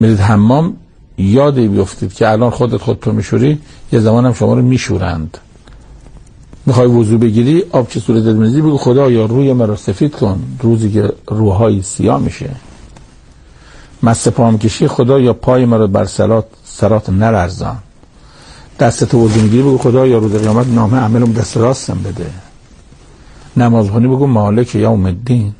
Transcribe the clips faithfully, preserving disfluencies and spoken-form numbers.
میرید حمام یادی بیفتید که الان خودت خودتو میشوری، یه زمان هم شما رو میشورند. میخوای وضو بگیری، آب چه صورت میریزی، بگو خدا یا روی مرا سفید کن روزی که روحای سیاه میشه. مس پام کشی، خدا یا پای مرا بر سرات سرات نلرزان. دستتو وضو میگیری، بگو خدا یا روز قیامت نامه عملم دست راستم بده. نماز خونی، بگو مالک یوم الدین.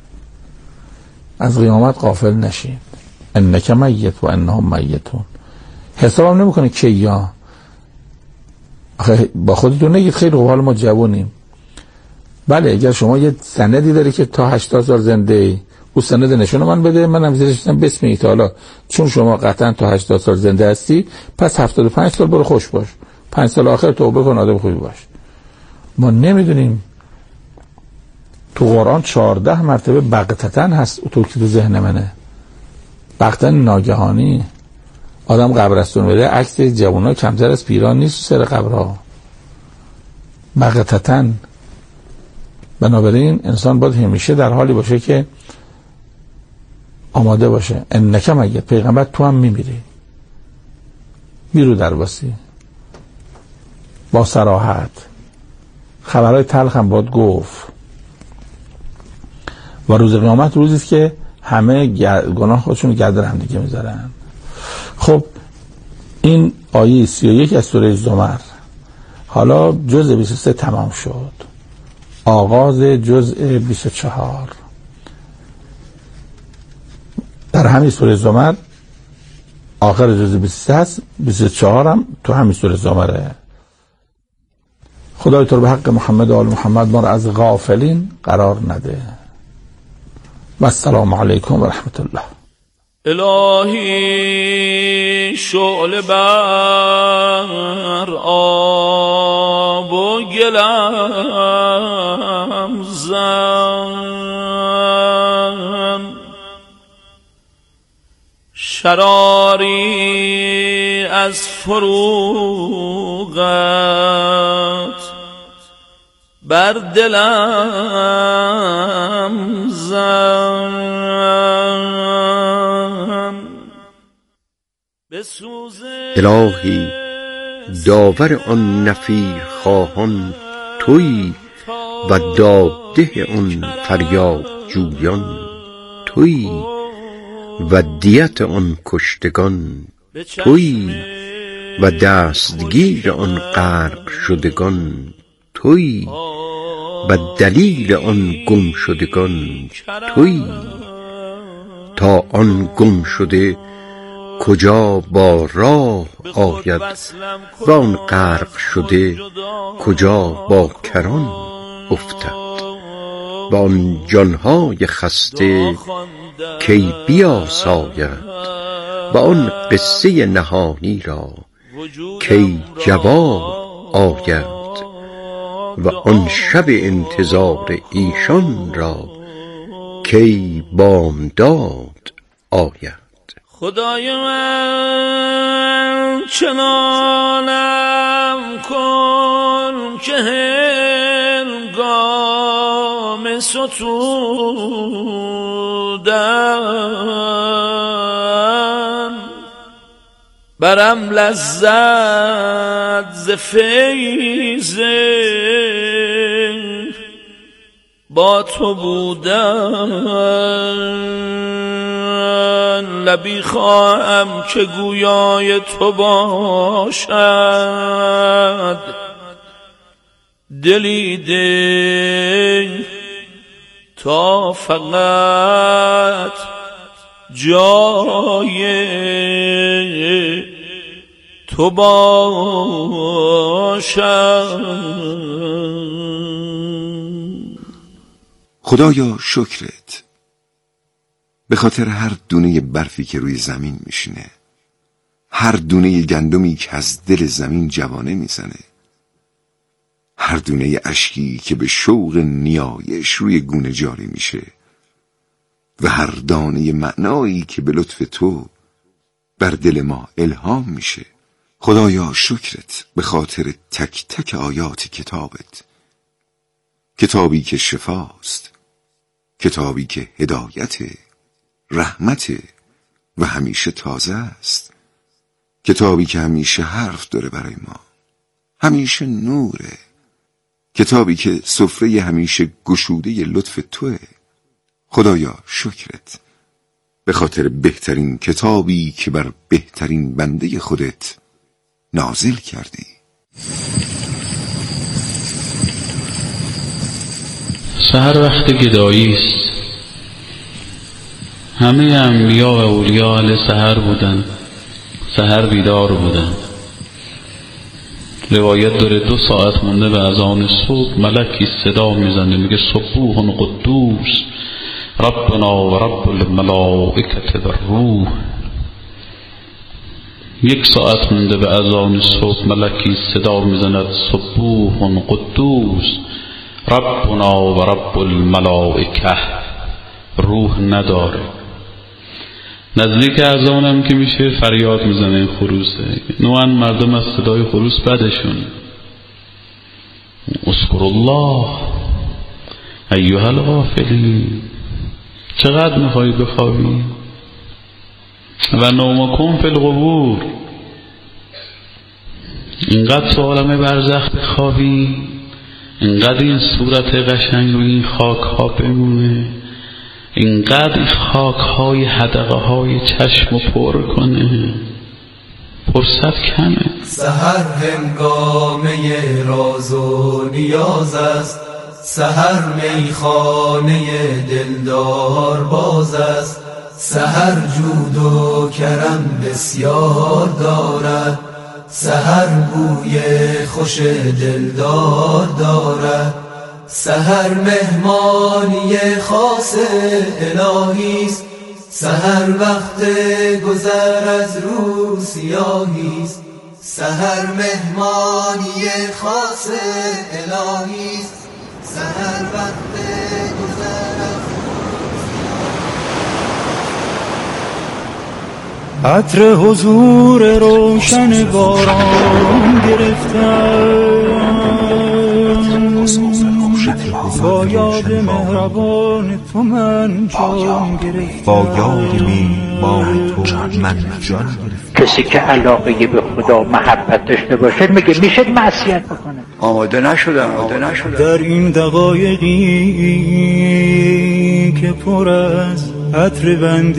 از قیامت غافل نشید. انک میت و انهم میتون. حسابم نمیکنه که یا با خودتون نگید خیلی خوب حالا ما جوانیم. بله اگر شما یه سندی داری که تا هشتاد سال زنده ای، او سند نشون من بده، منم زیرش بسم الله تعالی، چون شما قطعا تا هشتاد سال زنده هستی، پس هفتاد و پنج سال برو خوش باش، پنج سال آخر توبه کن، آدم خوبی باش. ما نمیدونیم تو قرآن چهارده مرتبه بغتتن هست، تو که تو ذهن منه، بغتن ناگهانی. آدم قبرستون بده، عکس جوونا کمتر از پیران نیست سر قبرها. بغتتن. بنابراین انسان باید همیشه در حالی باشه که آماده باشه. انک میت، پیغمبر تو هم میمیری، میرو درباسی با صراحت، خبرهای تلخ هم باید گفت. و روز قیامت روزیست که همه گناه خودشون گردن هم دیگه میذارن. خب این آیه سی و یک از سوره زمر. حالا جزء بیست و سه تمام شد، آغاز جزء بیست و چهار. در همین سوره زمر آخر جزء بیست و سه هست، بیست و چهار هم تو همین سوره زمره. خدای تو رو به حق محمد و آل محمد ما رو از غافلین قرار نده. و السلام علیکم و رحمت الله. الهی شعله بر آب و گلم زن، شراری از فروغت بر دلم زن. الهی داور آن نفیر خواهان تویی و داده آن فریاد جویان تویی و دیت آن کشتگان تویی و دستگیر آن غرق شدگان تویی و دلیل آن گم شدگان تویی. تا آن گم شده کجا با راه آید و آن غرق شده کجا با کران افتد و آن جانهای خسته کی بیاساید و آن قصه نهانی را کی جواب آید و آن شب انتظار ایشان را کی بامداد آید. خدای من چنانم کن که هنگام ستودن برم لذت ز فیض با تو بودن. لبی خواهم که گویای تو باشد، دلی ده تا فقط جای تو باشد. خدایا شکرت به خاطر هر دونه برفی که روی زمین میشینه، هر دونه گندمی که از دل زمین جوانه میزنه، هر دونه اشکی که به شوق نیایش روی گونه جاری میشه و هر دانه معنایی که به لطف تو بر دل ما الهام میشه. خدایا شکرت به خاطر تک تک آیات کتابت، کتابی که شفاست، کتابی که هدایت، رحمت، و همیشه تازه است. کتابی که همیشه حرف داره برای ما، همیشه نوره. کتابی که سفره همیشه گشوده لطف توه. خدایا شکرت به خاطر بهترین کتابی که بر بهترین بنده خودت نازل کردی. سحر وقت گدایی است. همه انبیا و اولیا اهل سحر بودن، سحر بیدار بودن. روایت داره دو ساعت مونده به اذان صبح ملکی صدا میزنه میگه سبوح قدوس ربنا و رب الملائکه و الروح. یک ساعت مونده به اذان صبح ملکی صدا میزند سبوح قدوس ربنا و رب الملائکه. روح نداره. نزدیک اذانم که میشه فریاد میزنه این خروسه. نوعا مردم از صدای خروس بدشون. اذکر الله ایها الغافلین. چقدر میخوایی بخوابی؟ و نومکم فی القبور. اینقدر تو عالم برزخ بخوابی، اینقدر این صورت قشنگ رو این خاک ها بمونه، اینقدر خاک های حدقه های چشم رو پر کنه. فرصت کمه. سحر هنگامه راز و نیاز است، سحر میخانه دلدار باز است. سحر جود و کرم بسیار دارد، سحر بوی خوش دلدار دارد. سحر مهمانی خاص الهی است، سحر وقت گذر از رو سیاهی است. سحر مهمانی خاص الهی است، سحر وقت گذر از عطر حضور روشن باران گرفتم، با یاد مهربان تو من جان گرفتم، با یاد مهربان تو من جان گرفتم. کسی که علاقه به خدا محبت داشته باشه میگه میشه معصیت بکنه. آماده نشدم آماده نشدم در این دقایقی که پر از عطر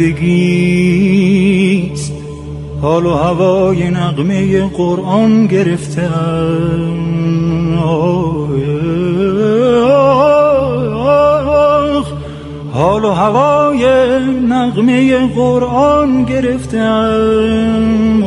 بندگی است، حال و هوای نغمه قرآن گرفتم. حال و هوای نغمه قرآن گرفتم.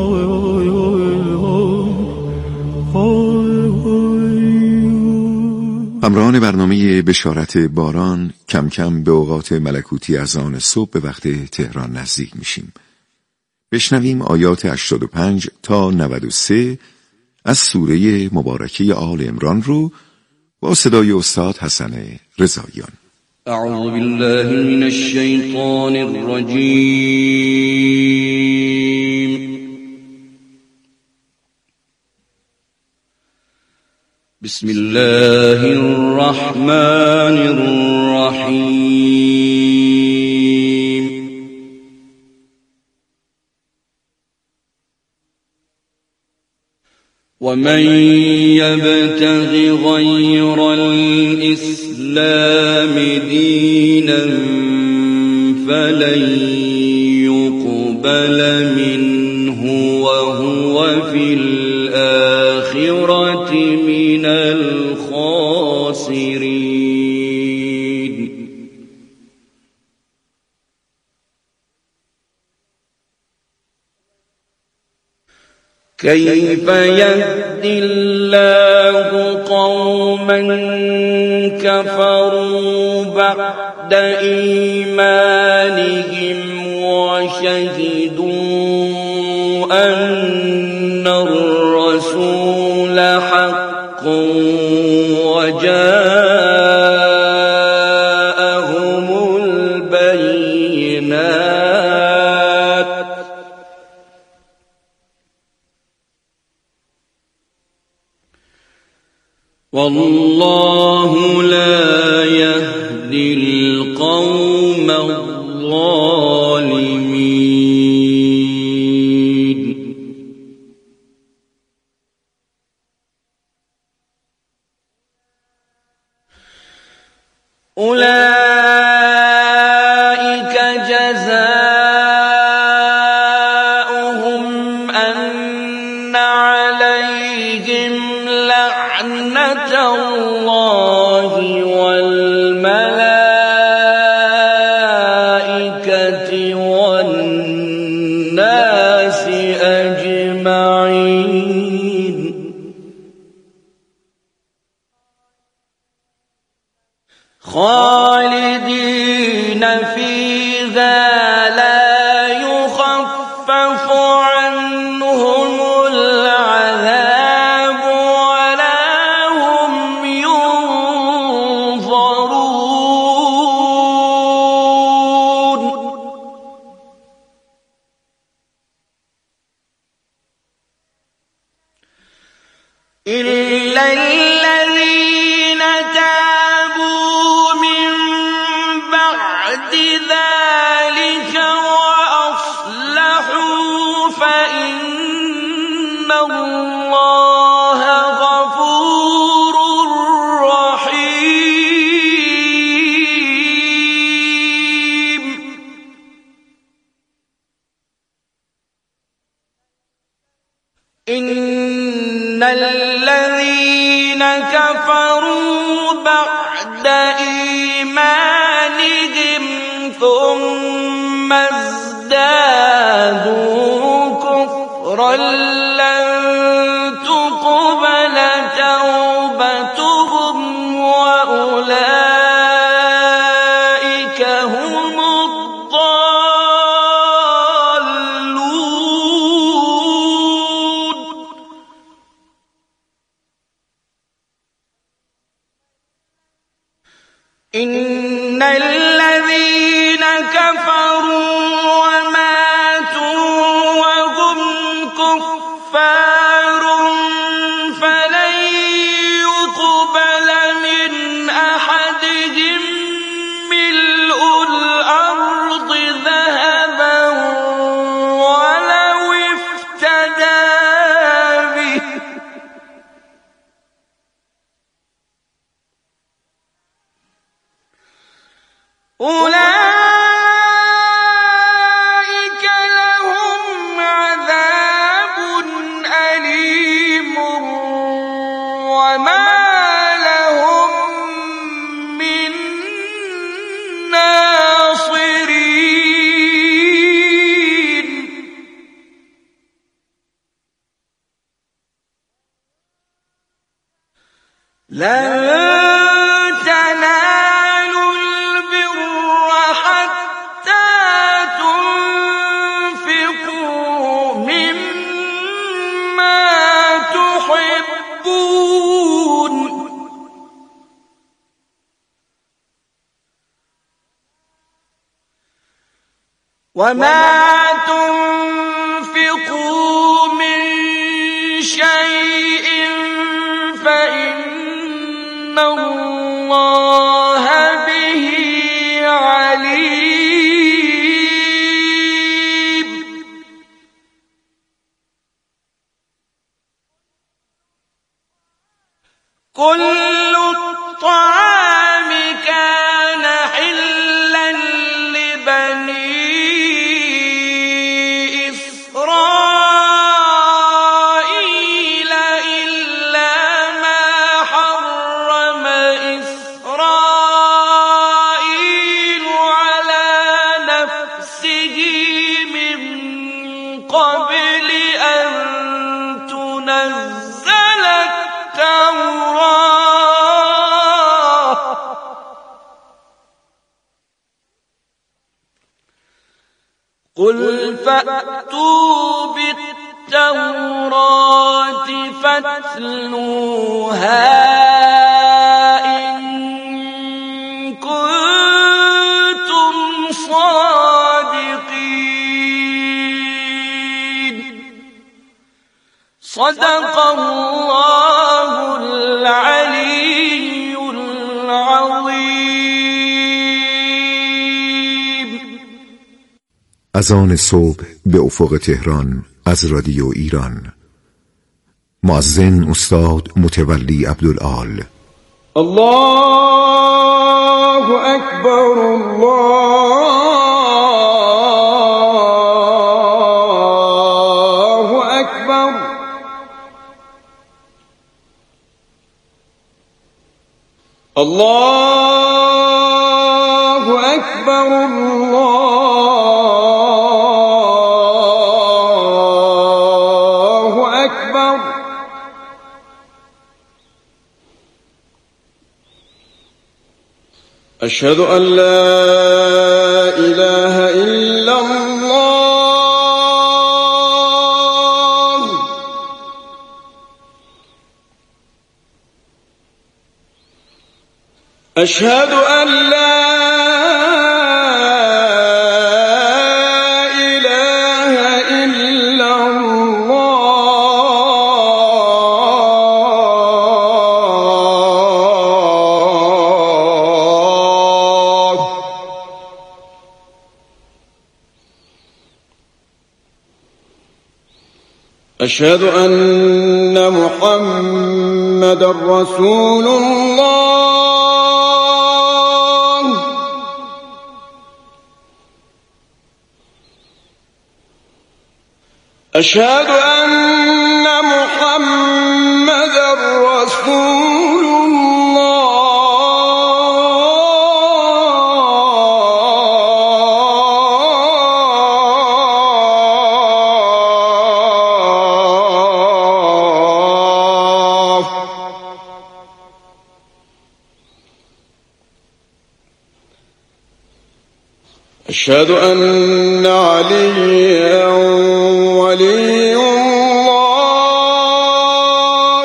همراهان برنامه بشارت باران، کم کم به اوقات ملکوتی از آن صبح به وقت تهران نزدیک میشیم. بشنویم آیات هشتاد و پنج تا نود و سه از سوره مبارکه آل عمران رو با صدای استاد حسن رضاییان. اعوذ بالله من الشیطان الرجیم. بسم الله الرحمن الرحیم. ومن يبتغ غير الإسلام دينا فلن يقبل منه وهو في الآخرة من الخاسرين. كيف يهدي الله قوما كفروا بعد إيمانهم وشهدوا أن الرسول حق وجاءهم البينات والله لا يهدي القوم الظالمين. الناس أجمعين خالدين فيها لا يخفف عنهم العذاب ولا هم ينظرون إلا الذين تابوا من بعد ذلك وأصلحوا فإن الله غفور رحيم إن الذين كفروا بعد إيمانهم ثم ازدادوا كفرا لن تقبل توبتهم وأولئك هم الضالون إن الذين كفروا وماتوا وهم كفار فلن يقبل من أحدهم ملء الأرض ذهبا ولو افتدى به أولئك لهم عذاب أليم وما لهم من ناصرين لن تنالوا البر حتى تنفقوا مما تحبون وما تنفقوا من شيء فإن الله به عليم كل الطعام كان حلا لبني إسرائيل إلا ما حرم إسرائيل على نفسه من قبل أن تنزل التوراة قل فأتوا بالتوراة فاتلوها إن كنتم صادقين صدق الله العلي العظيم. اذان صبح به افق تهران از رادیو ایران. مؤذن استاد متولی عبدالعال. الله اکبر الله اکبر الله اکبر الله أشهد أن لا إله إلا الله أشهد أن لا إله إلا الله أشهد أن محمد رسول الله أشهد أن محمد رسول الله أشهد أن عليا ولي الله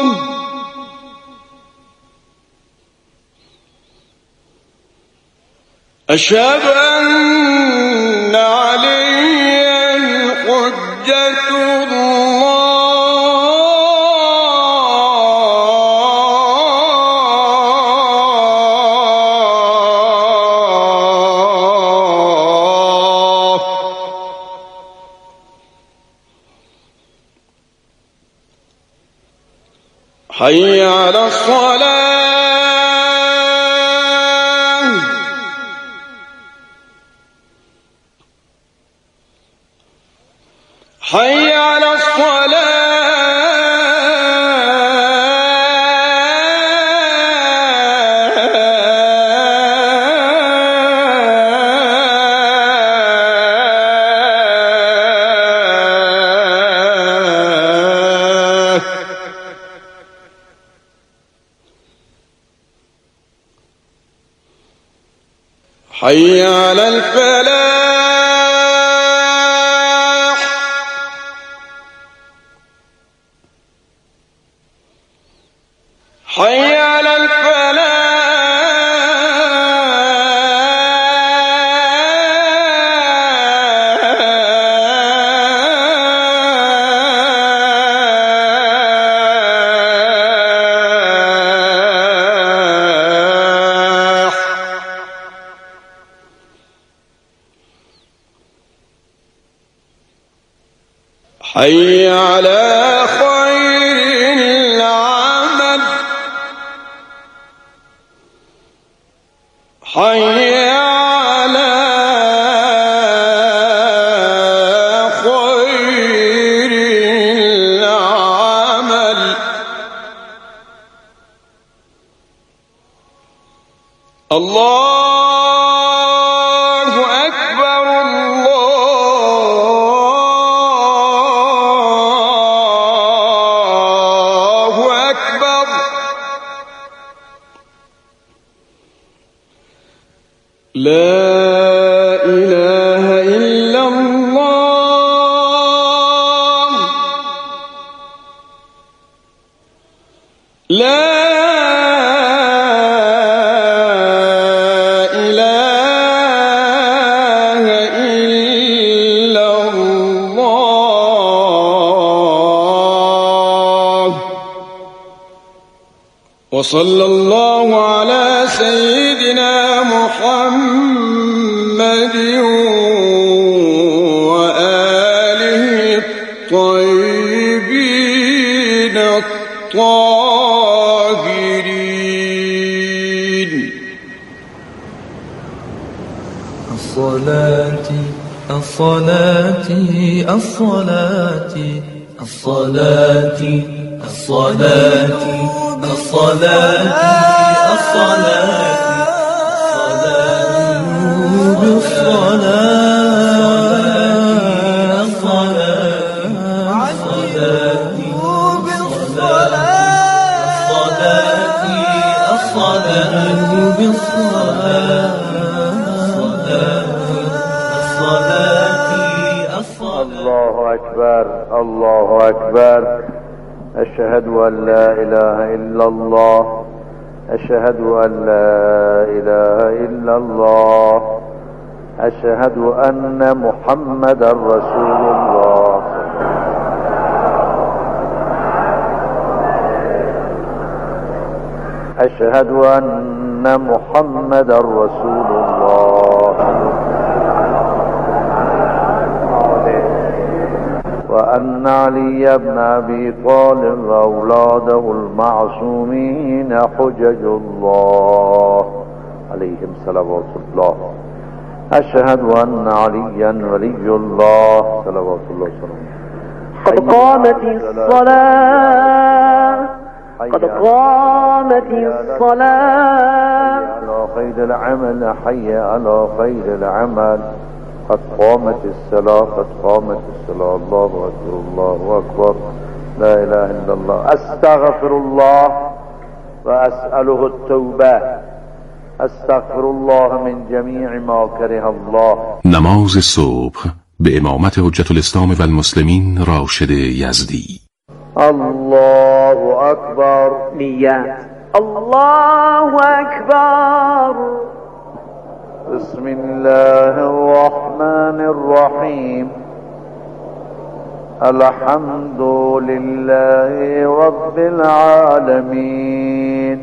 أشهد أن عليا حجة الله حي على الصلاة حي على الصلاة حي على الفلاح حي على الفلاح حي على خير العمل حي على خير العمل الله أكبر الله أكبر لا إله إلا الله لا إله إلا الله وصلى الله على سيدنا محمد وآله الطيبين الطاهرين الصلاة الصلاة الصلاة الصلاة الصلاة الصلاة الصلاة بالصلاة الصلاة بالصلاة الله أكبر الله أكبر أشهد أن لا إله إلا الله أشهد أن لا إله إلا الله أشهد أن محمدا رسول الله أشهد أن محمدا رسول الله وأن علي بن أبي طالب وأولاده المعصومين حجج الله عليهم صلوات الله أشهد أن عليا ولي الله صلوات الله وسلامه قد قامت الصلاة قد قامت الصلاة حي على خير العمل حي على خير العمل قد قامت الصلاة قد قامت الصلاة الله أكبر الله أكبر لا إله إلا الله أستغفر الله وأسأله التوبة أستغفر الله من جميع ما كره الله. نماز صبح به امامت حجت الاسلام و المسلمین راشد یزدی. الله أكبر. نیت. الله أكبر. بسم الله الرحمن الرحيم الحمد لله رب العالمين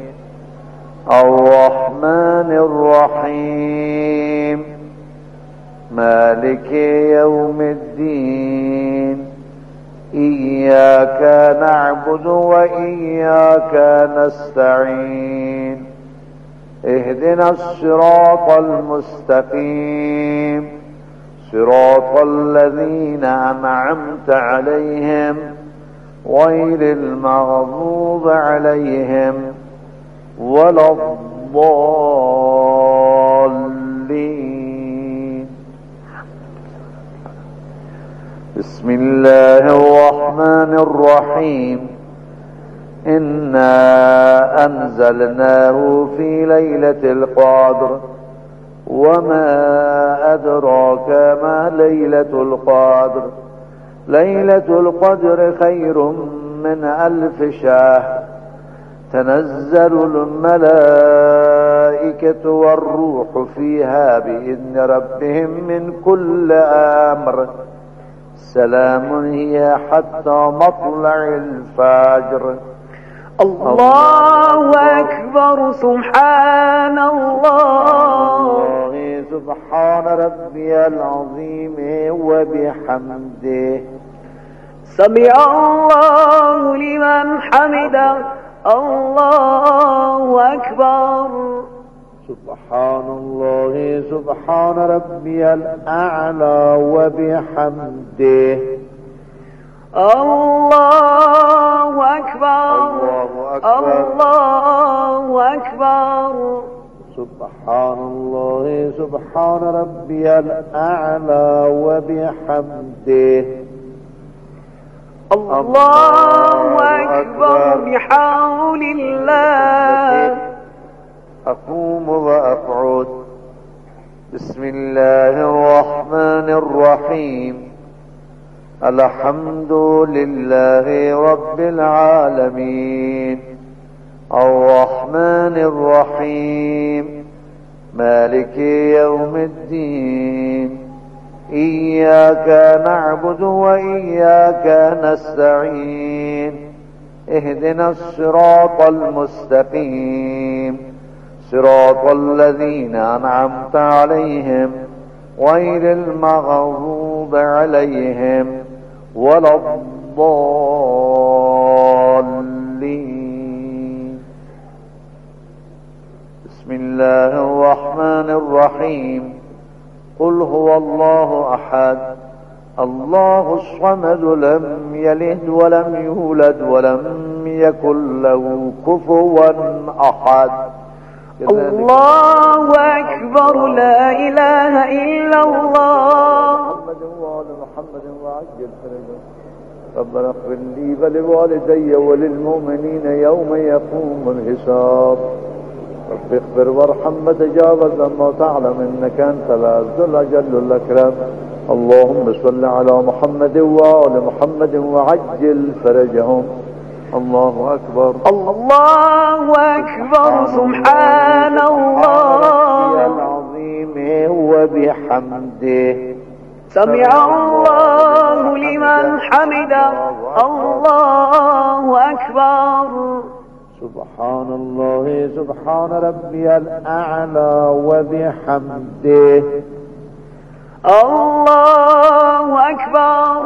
الرحمن الرحيم مالك يوم الدين إياك نعبد وإياك نستعين اهدنا الصراط المستقيم صراط الذين أنعمت عليهم غير المغضوب عليهم ولا الضالين. بسم الله الرحمن الرحيم إنا أنزلناه في ليلة القدر وما أدراك ما ليلة القدر ليلة القدر خير من ألف شهر تنزل الملائكة والروح فيها بإذن ربهم من كل أمر سلام هي حتى مطلع الفجر. الله أكبر. سبحان الله سبحان ربي العظيم وبحمده سمع الله لمن حمده. الله أكبر. سبحان الله سبحان ربي الأعلى وبحمده الله أكبر. الله أكبر. سبحان الله سبحان ربي الأعلى وبحمده الله أكبر. بحول الله. أقوم وأقعد. بسم الله الرحمن الرحيم الحمد لله رب العالمين الرحمن الرحيم مالك يوم الدين إياك نعبد وإياك نستعين اهدنا الصراط المستقيم صراط الذين أنعمت عليهم غير المغضوب عليهم ولا الضالين. بسم الله الرحمن الرحيم قل هو الله أحد الله الصمد لم يلد ولم يولد ولم يكن له كفوا أحد. الله أكبر. لا إله إلا الله. محمد وآل محمد وعجل فرجه. ربنا اغفر لي ولوالدي وللمؤمنين يوم يقوم الحساب. رب اغفر وارحم وتجاوز ما تعلم إنك أنت العز الأجل الأكرم. اللهم صل على محمد وآل محمد وعجل فرجهم. الله أكبر الله أكبر. سبحان الله العظيم وبحمده. سمع الله لمن حمده. الله أكبر. سبحان الله سبحان ربي الأعلى وبحمده. الله أكبر.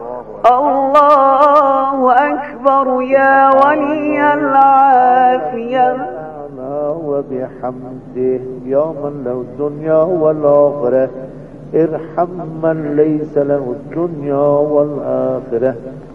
الله أكبر يا ولي العافية. وبحمده يا من له الدنيا والآخرة ارحم من ليس له الدنيا والآخرة.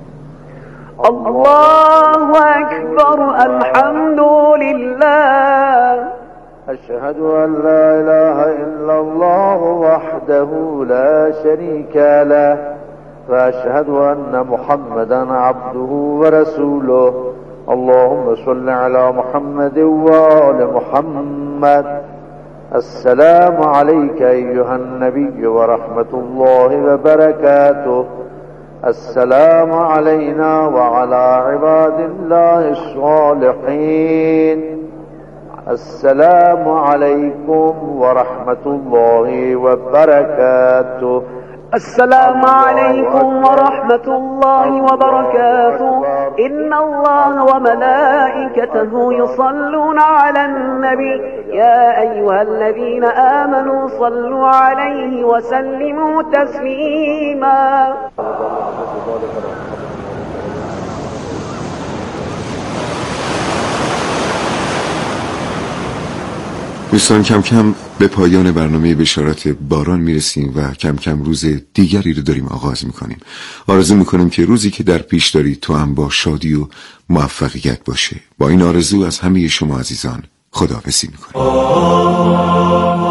الله أكبر. الحمد لله. أشهد أن لا إله إلا الله وحده لا شريك له وأشهد أن محمدا عبده ورسوله. اللهم صل على محمد وآل محمد. السلام عليك أيها النبي ورحمة الله وبركاته. السلام علينا وعلى عباد الله الصالحين. السلام عليكم ورحمة الله وبركاته. السلام عليكم ورحمة الله وبركاته. إن الله وملائكته يصلون على النبي يا أيها الذين آمنوا صلوا عليه وسلموا تسليما. دوستان کم کم به پایان برنامه بشارت باران میرسیم و کم کم روز دیگری رو داریم آغاز میکنیم. آرزو میکنیم که روزی که در پیش دارید تو هم با شادی و موفقیت باشه. با این آرزو از همه شما عزیزان خداحافظی میکنیم.